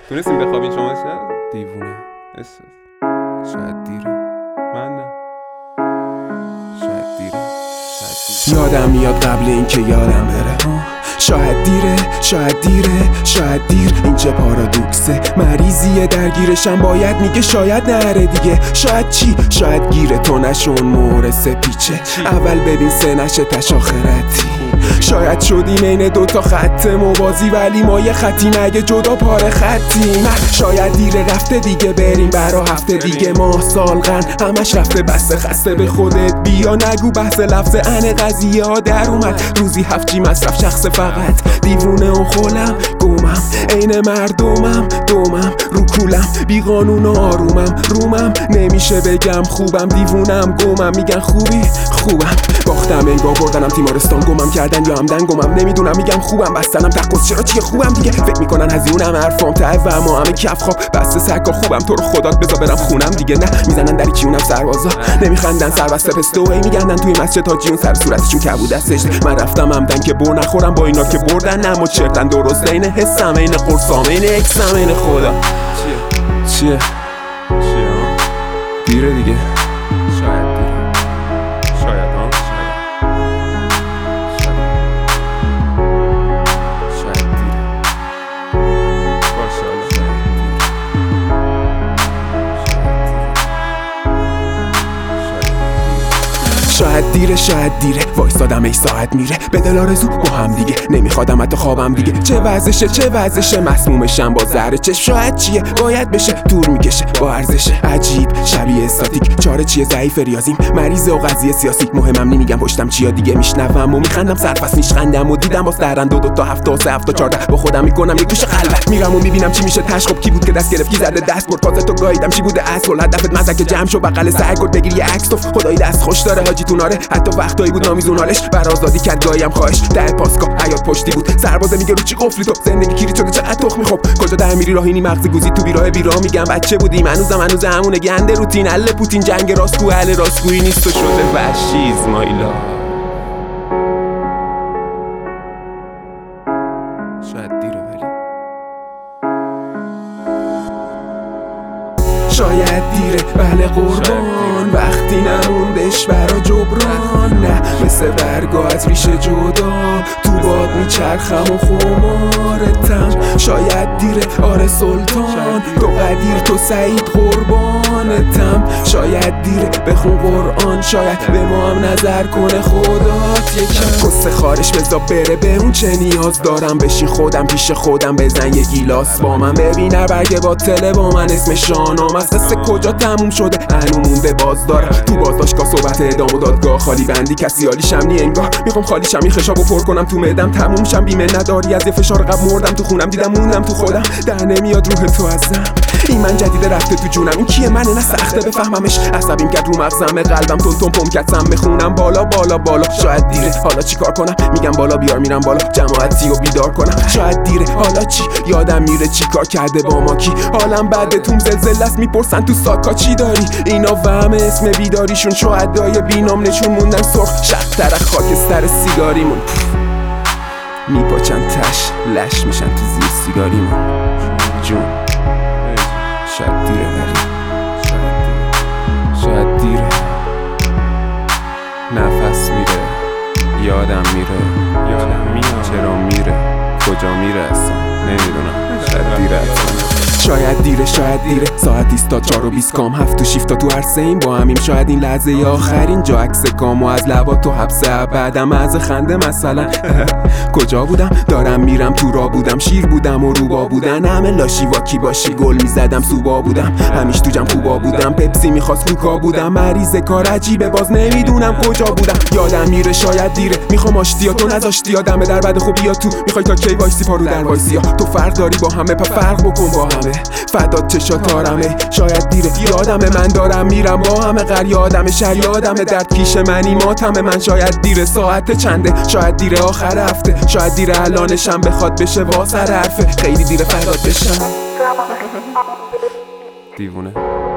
تونستیم بخوابین شما شب؟ دیوونه. شاید دیره. من نه. شاید دیره. یادم میاد قبل اینکه یادم بره. شاید دیره، شاید دیره، شاید دیر. این چه پارادوکسه، مریضیه درگیرشم باید میگه شاید نره دیگه. شاید چی؟ شاید گیره تو نشون مورسه پیچه. اول ببین سه نشه تش آخرتی. شاید شدیم این دوتا خط موازی ولی ما یه خطیم اگه جدا پاره خطیم. شاید دیره رفته دیگه بریم برا هفته دیگه ماه سالغن همش رفته بسته خسته به خودت بیا نگو بحث لفظ قضیه ها در اومد روزی 7 جی مصرف شخص فقط دیوونه و خولم گمم عین مردمم دومم رو کولم بی قانون و آرومم رومم نمیشه بگم خوبم دیوونم گمم میگن خوبی خوبم باختم انگار بردنم تیمارستان گمم کردن یا همدن گمم نمیدونم میگم خوبم بستنم تقص چرا چیه خوبم دیگه فکر میکنن هزیونم حرفام ته و ما همه کف خواب بسته سگا خوبم تو رو خدا بذار برم خونم دیگه نه میزنن در کیونم سربازا نمیخندن سر بسته پستو هی میگندن توی مسجد حاجیون سر صورتشون کبود دستش من رفتم همدن که بر نخورم با اینا که بردن نمو چرتن درست عین حسم عین قرصام عین اکسم عین خدا چیه دیره دیگه شاید دیره. شاید ها. شاید دیره باشه شاید دیره شاید دیره وایستادم ای ساعت میره به دل آرزو با هم دیگه نمیخوادم حتی خوابم دیگه چه وضعشه مسمومشم با زهر چشم شاید چیه باید بشه دور میکشه با ارزشه عجیب شبیه استاتیک چاره چیه ضعیف ریاضیم مریض و قضیه سیاسی مهمم نمیگم پشتم چیا دیگه میشنوم و میخندم سرفس میشخندم و دیدم باز درن دو تا 7 تا 3 7 تا 14 با خودم میکنم یه گوشه خلوت میرم و میبینم چی میشه تشخب کی بود که دست گرفت کی زده دست برد پاس تو گاییدم چی بوده اصل هدفت مزک جمع شو بغل سعی کن بگیر یه عکس تو خدای دست خوش داره حاجیتون آره حتی وقتایی بود نامیزون حالش بر آزادی کرد گاهیم خواهش در پاسکا حیات پشتی بود سربازه میگه رو چی قفلی تو زندگی کیری شده چقدر تخمی خب کجا در میری راهینی مغزی گوزی تو بیراه بیراه میگم بچه بودیم هنوز همونه گنده روتین اله پوتین جنگ راستگو اهل راستگویی نیست و شده وحشی مایلا شاید دیره ولی شاید دیره بله قربان وقتی نموندش برا جبران نه مثل برگا از ریشه جدا تو باد میچرخم و خمارتم شاید دیره آره سلطان تو قدیر تو سعید قربانتم شاید دیره بخون قرآن شاید به ما هم نظر کنه خدات یکم کس خارش بذار بره به اون چه نیاز دارم بشین خودم پیش خودم بزن یه گیلاس با من ببینه برگ باطله با من اسم شانام از قصه کجا تموم شده هنو مونده باز دارم تو بازداشتگاه صحبت اعدام و دادگاه خالی بندی کسی حالیشم نی انگار میخوام خالیشم این خشابو پر کنم تو معدم تموم شم بیمه نداری از یه فشار قبل مردم تو خونم دیدم موندم تو خودم در نمیاد روح تو ازم این من جدیده رفته تو جونم این کیه منه نه سخته بفهممش عصبیم کرد رو مغزم قلبم تون پم کردم میخونم بالا شاید دیره حالا چیکار کنم میگم بالا بیار میرم بالا جماعتی و بیدار کنم شاید دیره حالا چی یادم میره چیکار کرده با ما کی حالم بعد توم زلزله است میپرسن تو ساکا چی داری اینا وهم اسم بیداریشون شهدای بینام نشون موندن سرخ شق ترک خاکستر سیگاریمون میپاچن تش لش میشن تو زیر سیگاریمون جون شاید دیره ولی شاید دیره نفس میره یادم میاد چرا میره کجا میره اصلا نمیدونم شاید دیره شاید دیره ساعت ایستاد 4 و 20 کام 7 تو شیفتا تو عرصه این با همیم شاید این لحظه آخرین جا عکس کامو از لبات تو حبس ابدم از خنده مثلا کجا بودم دارم میرم تو راه بودم شیر بودم و روبا بودن همه لاشی واکی باشی گل میزدم سوبا بودم همیش تو جمع خوبا بودم پپسی میخواست کوکا بودم مریض کار عجیبه باز نمیدونم کجا بودم یادم میره شاید دیره میخوام آشتیاتو نذاشتی یادم در بعد خوبیا تو میخوای تا کی وایسی پارو در وایسیا تو فرق داری با همه فرق بکن با همه فدات چشات تارمه شاید دیره یادمه من دارم میرم با همه غر یادمه شر یادمه درد پیش منی ماتمه من شاید دیره ساعت چنده شاید دیره آخر هفته شاید دیره الانشم بخواد بشه واسر حرفه خیلی دیره فدات بشم دیوونه